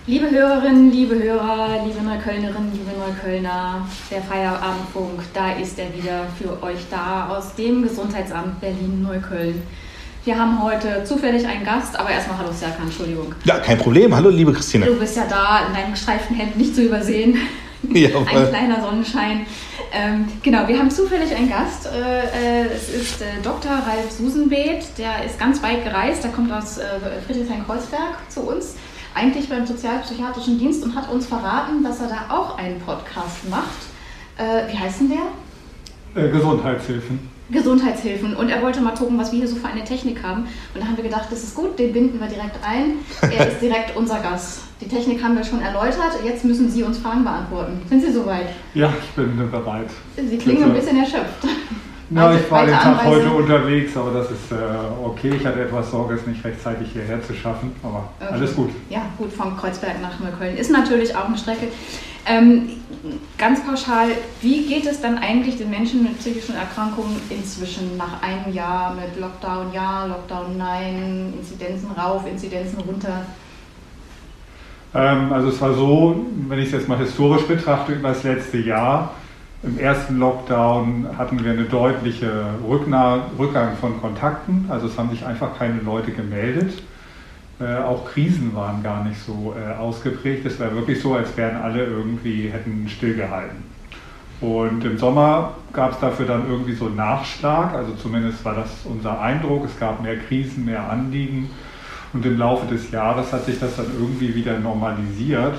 Liebe Hörerinnen, liebe Hörer, liebe Neuköllnerinnen, liebe Neuköllner, der Feierabendfunk, da ist er wieder für euch da aus dem Gesundheitsamt Berlin-Neukölln. Wir haben heute zufällig einen Gast, aber erstmal hallo Serkan, Entschuldigung. Ja, kein Problem. Hallo liebe Christine. Du bist ja da in deinem gestreiften Hemd, nicht zu übersehen. Ja, ein kleiner Sonnenschein. Genau, wir haben zufällig einen Gast. Es ist Dr. Ralf Susenbeeth, der ist ganz weit gereist, der kommt aus Friedrichshain-Kreuzberg zu uns. Eigentlich beim Sozialpsychiatrischen Dienst und hat uns verraten, dass er da auch einen Podcast macht. Wie heißt denn der? Gesundheitshilfen. Und er wollte mal gucken, was wir hier so für eine Technik haben. Und da haben wir gedacht, das ist gut, den binden wir direkt ein. Er ist direkt unser Gast. Die Technik haben wir schon erläutert. Jetzt müssen Sie uns Fragen beantworten. Sind Sie soweit? Ja, ich bin bereit. Sie klingen ein bisschen erschöpft. Ja, ich war den Tag heute unterwegs, aber das ist okay. Ich hatte etwas Sorge, es nicht rechtzeitig hierher zu schaffen, aber okay. Alles gut. Ja, gut, von Kreuzberg nach Neukölln ist natürlich auch eine Strecke. Ganz pauschal, wie geht es dann eigentlich den Menschen mit psychischen Erkrankungen inzwischen nach einem Jahr mit Lockdown ja, Lockdown nein, Inzidenzen rauf, Inzidenzen runter? Also es war so, wenn ich es jetzt mal historisch betrachte, über das letzte Jahr, im ersten Lockdown hatten wir eine deutliche Rückgang von Kontakten, also es haben sich einfach keine Leute gemeldet. Auch Krisen waren gar nicht so ausgeprägt. Es war wirklich so, als wären alle irgendwie hätten stillgehalten. Und im Sommer gab es dafür dann irgendwie so einen Nachschlag, also zumindest war das unser Eindruck. Es gab mehr Krisen, mehr Anliegen und im Laufe des Jahres hat sich das dann irgendwie wieder normalisiert.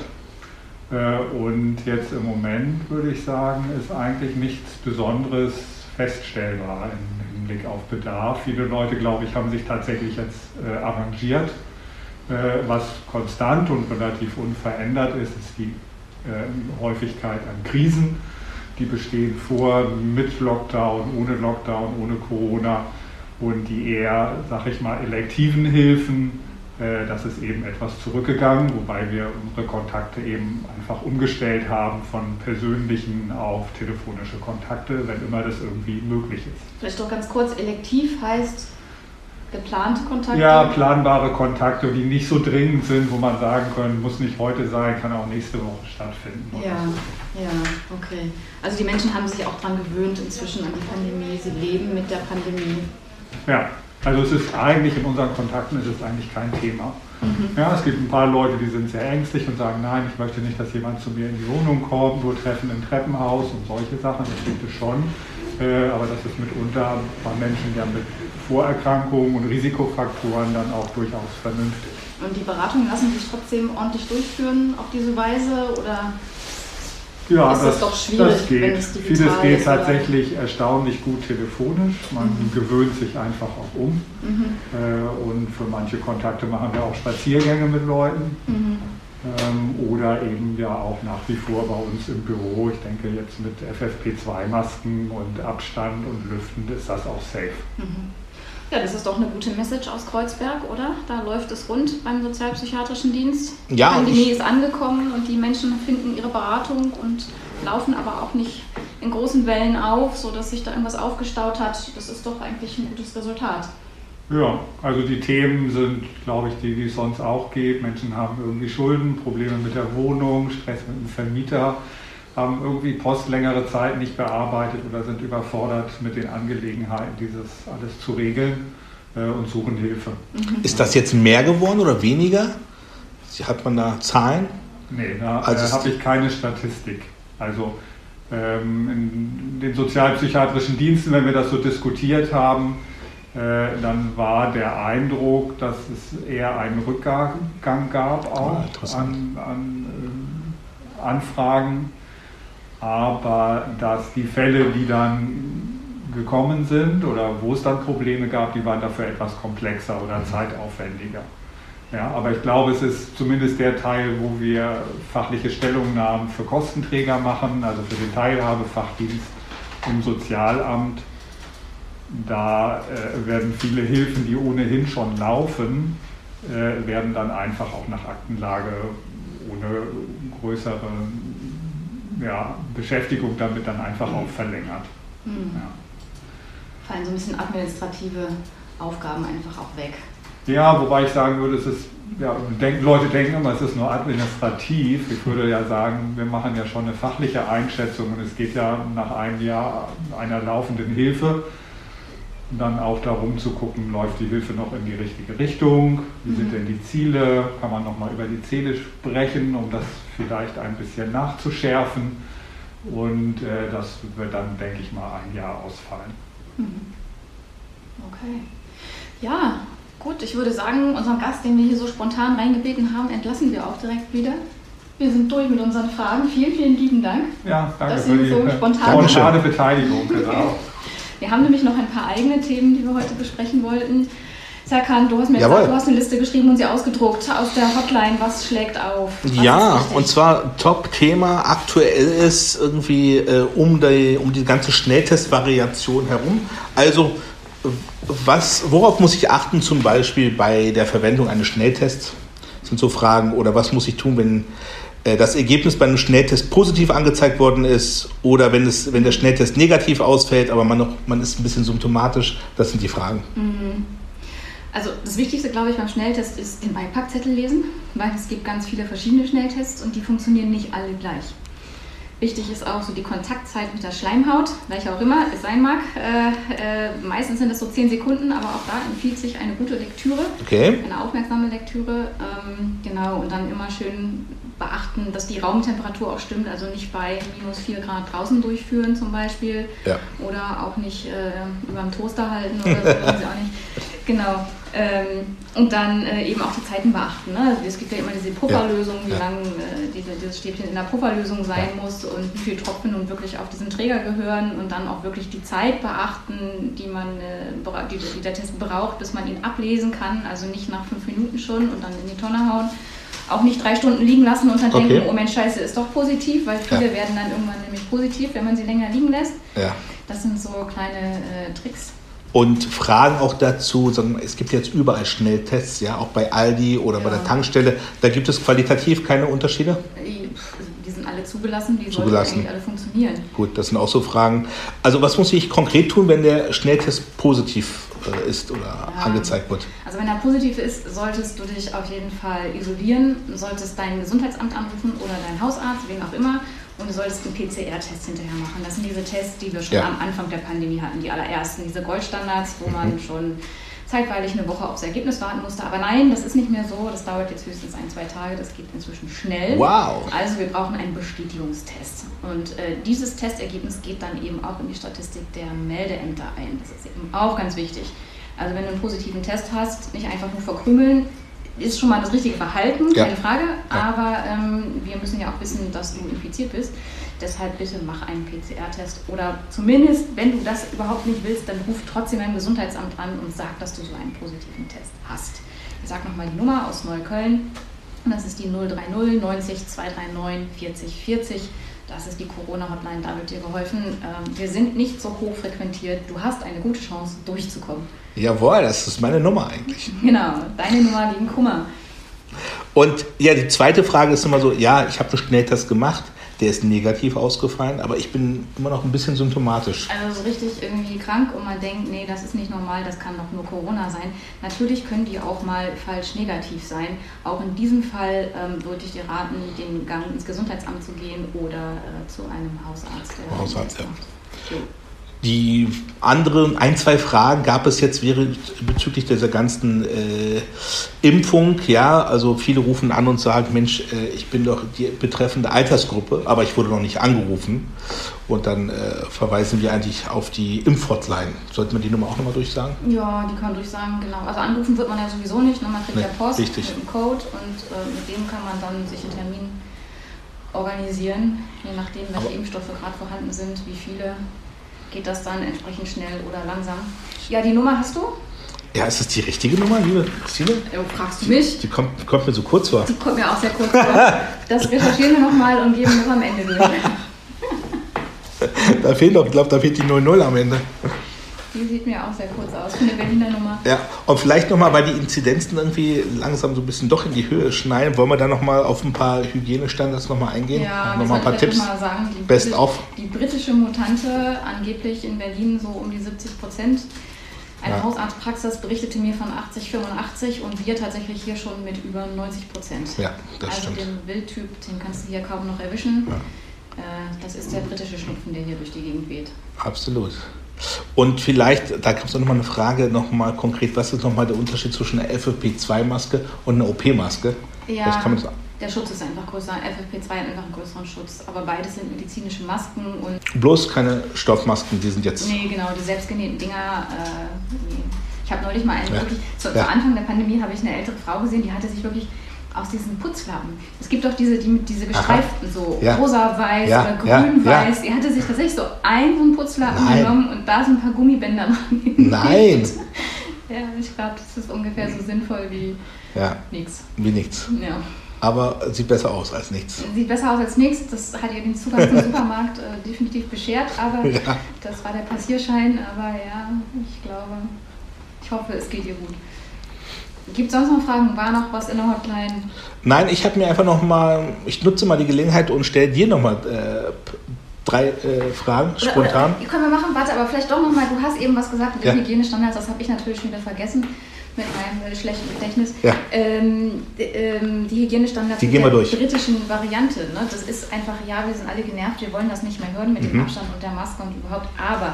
Und jetzt im Moment würde ich sagen, ist eigentlich nichts Besonderes feststellbar im Hinblick auf Bedarf. Viele Leute, glaube ich, haben sich tatsächlich jetzt arrangiert. Was konstant und relativ unverändert ist die Häufigkeit an Krisen. Die bestehen vor, mit Lockdown, ohne Corona und die eher, sag ich mal, elektiven Hilfen. Das ist eben etwas zurückgegangen, wobei wir unsere Kontakte eben einfach umgestellt haben von persönlichen auf telefonische Kontakte, wenn immer das irgendwie möglich ist. Vielleicht doch ganz kurz, elektiv heißt geplante Kontakte? Ja, planbare Kontakte, die nicht so dringend sind, wo man sagen kann, muss nicht heute sein, kann auch nächste Woche stattfinden. Ja, okay. Also die Menschen haben sich auch daran gewöhnt inzwischen an die Pandemie, sie leben mit der Pandemie. Ja, also es ist eigentlich in unseren Kontakten ist es eigentlich kein Thema. Ja, es gibt ein paar Leute, die sind sehr ängstlich und sagen, nein, ich möchte nicht, dass jemand zu mir in die Wohnung kommt, nur Treffen im Treppenhaus und solche Sachen, das gibt es schon. Aber das ist mitunter bei Menschen ja mit Vorerkrankungen und Risikofaktoren dann auch durchaus vernünftig. Und die Beratungen lassen sich trotzdem ordentlich durchführen auf diese Weise oder ja, ist das doch schwierig, das geht. Wenn es digital Vieles geht ist, tatsächlich erstaunlich gut telefonisch. Man gewöhnt sich einfach auch um. Und für manche Kontakte machen wir auch Spaziergänge mit Leuten. Oder eben ja auch nach wie vor bei uns im Büro. Ich denke jetzt mit FFP2-Masken und Abstand und Lüften ist das auch safe. Ja, das ist doch eine gute Message aus Kreuzberg, oder? Da läuft es rund beim Sozialpsychiatrischen Dienst. Ja, die Pandemie ist angekommen und die Menschen finden ihre Beratung und laufen aber auch nicht in großen Wellen auf, sodass sich da irgendwas aufgestaut hat. Das ist doch eigentlich ein gutes Resultat. Ja, also die Themen sind, glaube ich, die es sonst auch gibt. Menschen haben irgendwie Schulden, Probleme mit der Wohnung, Stress mit dem Vermieter, haben irgendwie Post längere Zeit nicht bearbeitet oder sind überfordert mit den Angelegenheiten, dieses alles zu regeln und suchen Hilfe. Ist das jetzt mehr geworden oder weniger? Hat man da Zahlen? Nee, da habe ich keine Statistik. Also in den sozialpsychiatrischen Diensten, wenn wir das so diskutiert haben, dann war der Eindruck, dass es eher einen Rückgang gab auch an Anfragen, aber dass die Fälle, die dann gekommen sind oder wo es dann Probleme gab, die waren dafür etwas komplexer oder zeitaufwendiger. Ja, aber ich glaube, es ist zumindest der Teil, wo wir fachliche Stellungnahmen für Kostenträger machen, also für den Teilhabefachdienst im Sozialamt. Da werden viele Hilfen, die ohnehin schon laufen, werden dann einfach auch nach Aktenlage ohne größere Beschäftigung damit dann einfach auch verlängert. Ja. Fallen so ein bisschen administrative Aufgaben einfach auch weg. Ja, wobei ich sagen würde, es ist Leute denken immer, es ist nur administrativ. Ich würde ja sagen, wir machen ja schon eine fachliche Einschätzung und es geht ja nach einem Jahr einer laufenden Hilfe dann auch darum zu gucken, läuft die Hilfe noch in die richtige Richtung, wie sind denn die Ziele, kann man nochmal über die Ziele sprechen, um das vielleicht ein bisschen nachzuschärfen und das wird dann, denke ich mal, ein Jahr ausfallen. Okay. Ja, gut, ich würde sagen, unseren Gast, den wir hier so spontan reingebeten haben, entlassen wir auch direkt wieder. Wir sind durch mit unseren Fragen. Vielen, vielen lieben Dank. Ja, danke dass für die so spontane Beteiligung. Genau. Wir haben nämlich noch ein paar eigene Themen, die wir heute besprechen wollten. Serkan, du hast mir gesagt, du hast eine Liste geschrieben und sie ausgedruckt aus der Hotline. Was schlägt auf? Ja, und zwar Top-Thema aktuell ist irgendwie um die ganze Schnelltestvariation herum. Also worauf muss ich achten zum Beispiel bei der Verwendung eines Schnelltests? Das sind so Fragen. Oder was muss ich tun, wenn das Ergebnis bei einem Schnelltest positiv angezeigt worden ist oder wenn der Schnelltest negativ ausfällt, aber man ist ein bisschen symptomatisch. Das sind die Fragen. Also das Wichtigste, glaube ich, beim Schnelltest ist den Beipackzettel lesen, weil es gibt ganz viele verschiedene Schnelltests und die funktionieren nicht alle gleich. Wichtig ist auch so die Kontaktzeit mit der Schleimhaut, welche auch immer es sein mag. Meistens sind es so 10 Sekunden, aber auch da empfiehlt sich eine gute Lektüre, eine aufmerksame Lektüre. Genau, und dann immer schön beachten, dass die Raumtemperatur auch stimmt, also nicht bei -4 Grad draußen durchführen zum Beispiel oder auch nicht über dem Toaster halten oder so, auch nicht. Genau. Und dann eben auch die Zeiten beachten. Ne? Also es gibt ja immer diese Pufferlösung, wie lang dieses Stäbchen in der Pufferlösung sein muss und wie viele Tropfen nun wirklich auf diesen Träger gehören und dann auch wirklich die Zeit beachten, die der Test braucht, bis man ihn ablesen kann. Also nicht nach 5 Minuten schon und dann in die Tonne hauen. Auch nicht 3 Stunden liegen lassen und dann denken, oh Mensch, Scheiße, ist doch positiv, weil viele werden dann irgendwann nämlich positiv, wenn man sie länger liegen lässt. Ja. Das sind so kleine Tricks. Und Fragen auch dazu, es gibt jetzt überall Schnelltests, ja, auch bei Aldi oder bei der Tankstelle. Da gibt es qualitativ keine Unterschiede? Die sind alle zugelassen, die sollten eigentlich alle funktionieren. Gut, das sind auch so Fragen. Also was muss ich konkret tun, wenn der Schnelltest positiv ist oder angezeigt wird? Also wenn er positiv ist, solltest du dich auf jeden Fall isolieren, solltest dein Gesundheitsamt anrufen oder deinen Hausarzt, wen auch immer. Und du solltest einen PCR-Test hinterher machen. Das sind diese Tests, die wir schon am Anfang der Pandemie hatten, die allerersten, diese Goldstandards, wo man schon zeitweilig eine Woche aufs Ergebnis warten musste. Aber nein, das ist nicht mehr so. Das dauert jetzt höchstens 1-2 Tage. Das geht inzwischen schnell. Wow. Also wir brauchen einen Bestätigungstest. Und dieses Testergebnis geht dann eben auch in die Statistik der Meldeämter ein. Das ist eben auch ganz wichtig. Also wenn du einen positiven Test hast, nicht einfach nur verkrümeln, ist schon mal das richtige Verhalten, keine Frage, aber wir müssen ja auch wissen, dass du infiziert bist. Deshalb bitte mach einen PCR-Test oder zumindest, wenn du das überhaupt nicht willst, dann ruf trotzdem beim Gesundheitsamt an und sag, dass du so einen positiven Test hast. Ich sage nochmal die Nummer aus Neukölln und das ist die 030 90 239 40 40. Das ist die Corona-Hotline, da wird dir geholfen. Wir sind nicht so hoch frequentiert. Du hast eine gute Chance, durchzukommen. Jawohl, das ist meine Nummer eigentlich. Genau, deine Nummer gegen Kummer. Und ja, die zweite Frage ist immer so, ja, ich habe einen Schnelltest gemacht, der ist negativ ausgefallen, aber ich bin immer noch ein bisschen symptomatisch. Also so richtig irgendwie krank und man denkt, nee, das ist nicht normal, das kann doch nur Corona sein. Natürlich können die auch mal falsch negativ sein. Auch in diesem Fall würde ich dir raten, den Gang ins Gesundheitsamt zu gehen oder zu einem Hausarzt. Hausarzt, ja. Die anderen 1-2 Fragen gab es jetzt bezüglich dieser ganzen Impfung. Ja, also viele rufen an und sagen, Mensch, ich bin doch die betreffende Altersgruppe, aber ich wurde noch nicht angerufen. Und dann verweisen wir eigentlich auf die Impfhotline. Sollten wir die Nummer auch nochmal durchsagen? Ja, die kann durchsagen, genau. Also anrufen wird man ja sowieso nicht, man kriegt ja Post mit einem Code und mit dem kann man dann sich einen Termin organisieren, je nachdem, welche Impfstoffe gerade vorhanden sind, wie viele. Geht das dann entsprechend schnell oder langsam? Ja, die Nummer hast du? Ja, ist das die richtige Nummer, liebe Christine? Fragst du mich? Die kommt mir so kurz vor. Die kommt mir auch sehr kurz vor. Das recherchieren wir nochmal und geben wir am Ende durch. Da fehlt doch, ich glaube, da fehlt die 00 am Ende. Die sieht mir auch sehr kurz aus, für eine Berliner Nummer. Ja, und vielleicht nochmal, weil die Inzidenzen irgendwie langsam so ein bisschen doch in die Höhe schneiden, wollen wir da nochmal auf ein paar Hygienestandards nochmal eingehen? Ja, nochmal ein paar Tipps. Mal sagen, die britische Mutante, angeblich in Berlin so um die 70%. Eine Hausarztpraxis berichtete mir von 80, 85 und wir tatsächlich hier schon mit über 90%. Ja, das stimmt. Also den Wildtyp, den kannst du hier kaum noch erwischen. Ja. Das ist der britische Schnupfen, der hier durch die Gegend weht. Absolut. Und vielleicht, da gab es nochmal eine Frage, nochmal konkret, was ist nochmal der Unterschied zwischen einer FFP2-Maske und einer OP-Maske? Ja, der Schutz ist einfach größer. FFP2 hat einfach einen größeren Schutz, aber beides sind medizinische Masken. Und bloß keine Stoffmasken, die sind jetzt... Nee, genau, die selbstgenähten Dinger. Ich habe neulich mal wirklich, zu Anfang der Pandemie habe ich eine ältere Frau gesehen, die hatte sich wirklich aus diesen Putzlappen. Es gibt doch diese gestreiften, so rosa-weiß oder grün-weiß. Die hatte sich tatsächlich so einen Putzlappen genommen und da sind ein paar Gummibänder dran. Nein! Ja, ich glaube, das ist ungefähr so sinnvoll wie nichts. Wie nichts. Ja. Aber sieht besser aus als nichts. Sieht besser aus als nichts. Das hat ihr den Zugang zum Supermarkt definitiv beschert. Aber das war der Passierschein. Aber ja, ich hoffe, es geht ihr gut. Gibt es sonst noch Fragen? War noch was in der Hotline? Nein, ich ich nutze mal die Gelegenheit und stelle dir nochmal 3 Fragen spontan. Können wir machen, warte, aber vielleicht doch nochmal, du hast eben was gesagt mit den Hygienestandards, das habe ich natürlich schon wieder vergessen mit meinem schlechten Gedächtnis. Ja. Die Hygienestandards mit der britischen Variante, ne? Das ist einfach, wir sind alle genervt, wir wollen das nicht mehr hören mit dem Abstand und der Maske und überhaupt, aber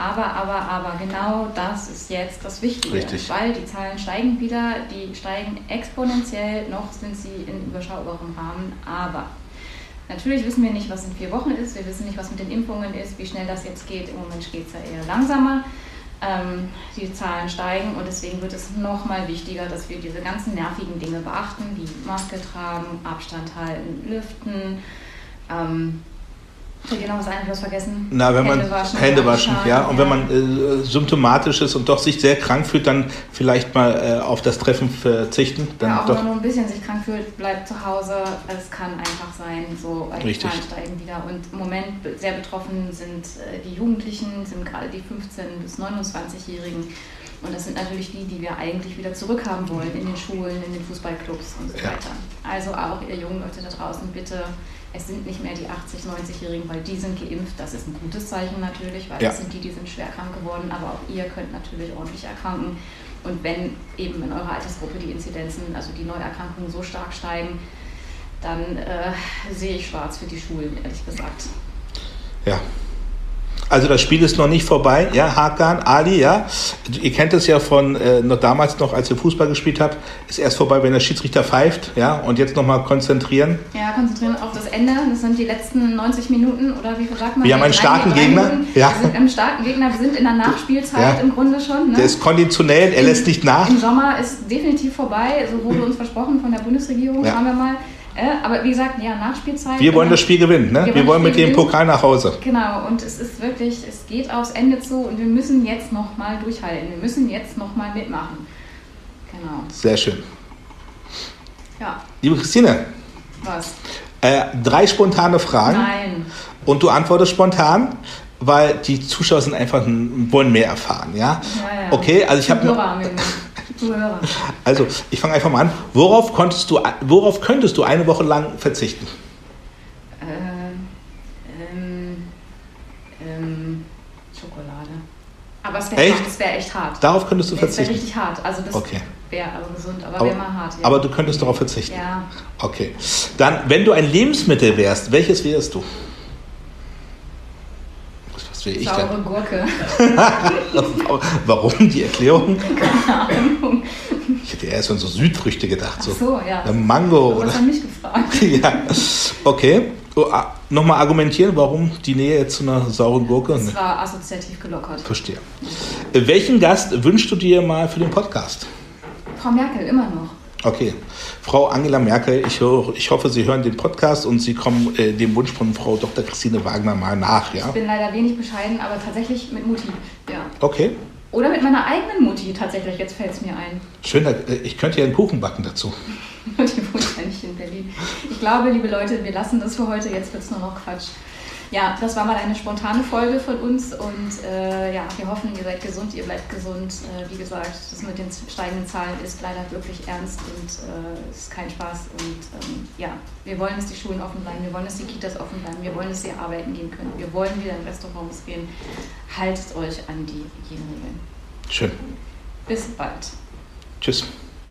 genau das ist jetzt das Wichtige, weil die Zahlen steigen wieder, die steigen exponentiell, noch sind sie in überschaubarem Rahmen, aber natürlich wissen wir nicht, was in 4 Wochen ist, wir wissen nicht, was mit den Impfungen ist, wie schnell das jetzt geht, im Moment geht es ja eher langsamer, die Zahlen steigen und deswegen wird es nochmal wichtiger, dass wir diese ganzen nervigen Dinge beachten, wie Maske tragen, Abstand halten, lüften, fällt dir noch was ein, ich habe vergessen? Hände waschen, Und wenn man symptomatisch ist und doch sich sehr krank fühlt, dann vielleicht mal auf das Treffen verzichten. Dann auch wenn man nur ein bisschen sich krank fühlt, bleibt zu Hause. Es kann einfach sein, so die Zahlen steigen wieder. Und im Moment sehr betroffen sind die Jugendlichen, sind gerade die 15- bis 29-Jährigen. Und das sind natürlich die wir eigentlich wieder zurückhaben wollen in den Schulen, in den Fußballclubs und so weiter. Also auch ihr jungen Leute da draußen, bitte, es sind nicht mehr die 80-, 90-Jährigen, weil die sind geimpft. Das ist ein gutes Zeichen natürlich, weil das sind die sind schwer krank geworden. Aber auch ihr könnt natürlich ordentlich erkranken. Und wenn eben in eurer Altersgruppe die Inzidenzen, also die Neuerkrankungen so stark steigen, dann sehe ich schwarz für die Schulen, ehrlich gesagt. Ja. Also das Spiel ist noch nicht vorbei, Hakan, Ali, Ihr kennt es ja von damals noch, als ihr Fußball gespielt habt, ist erst vorbei, wenn der Schiedsrichter pfeift, und jetzt nochmal konzentrieren. Ja, konzentrieren auf das Ende. Das sind die letzten 90 Minuten oder wie sagt man? Wir haben einen starken Gegner. Wir sind einen starken Gegner, wir sind in der Nachspielzeit im Grunde schon. Ne? Der ist konditionell, er lässt nicht nach. Im Sommer ist definitiv vorbei, so wurde uns versprochen von der Bundesregierung, schauen wir mal. Aber wie gesagt, Nachspielzeit. Wir wollen das Spiel gewinnen, ne? Wir wollen mit dem Pokal nach Hause. Genau, und es ist wirklich, es geht aufs Ende zu und wir müssen jetzt nochmal durchhalten. Wir müssen jetzt nochmal mitmachen. Genau. Sehr schön. Ja. Liebe Christine. Was? 3 spontane Fragen. Nein. Und du antwortest spontan, weil die Zuschauer sind wollen mehr erfahren, ja? Okay, also ich habe... Also, ich fange einfach mal an. Worauf könntest du eine Woche lang verzichten? Schokolade. Aber es wäre echt hart. Darauf könntest du verzichten? Es wäre richtig hart. Also das wäre aber gesund, aber wäre mal hart. Ja. Aber du könntest darauf verzichten? Ja. Okay. Dann, wenn du ein Lebensmittel wärst, welches wärst du? Saure Gurke. Warum die Erklärung? Keine Ahnung. Ich hätte eher so an so Südfrüchte gedacht. Ach so, ja. Mango. Aber das hat mich gefragt. Ja. Okay. Nochmal argumentieren, warum die Nähe jetzt zu einer sauren Gurke? Das war assoziativ gelockert. Verstehe. Welchen Gast wünschst du dir mal für den Podcast? Frau Merkel, immer noch. Okay. Frau Angela Merkel, ich hoffe, Sie hören den Podcast und Sie kommen dem Wunsch von Frau Dr. Christine Wagner mal nach. Ja? Ich bin leider wenig bescheiden, aber tatsächlich mit Mutti. Ja. Okay. Oder mit meiner eigenen Mutti tatsächlich, jetzt fällt es mir ein. Schön, ich könnte ja einen Kuchen backen dazu. Die wohnt ja nicht in Berlin. Ich glaube, liebe Leute, wir lassen das für heute, jetzt wird es nur noch Quatsch. Ja, das war mal eine spontane Folge von uns und wir hoffen, ihr seid gesund, ihr bleibt gesund. Wie gesagt, das mit den steigenden Zahlen ist leider wirklich ernst und ist kein Spaß. Und wir wollen, dass die Schulen offen bleiben, wir wollen, dass die Kitas offen bleiben, wir wollen, dass ihr arbeiten gehen könnt, wir wollen wieder in Restaurants gehen. Haltet euch an die Hygieneregeln. Schön. Bis bald. Tschüss.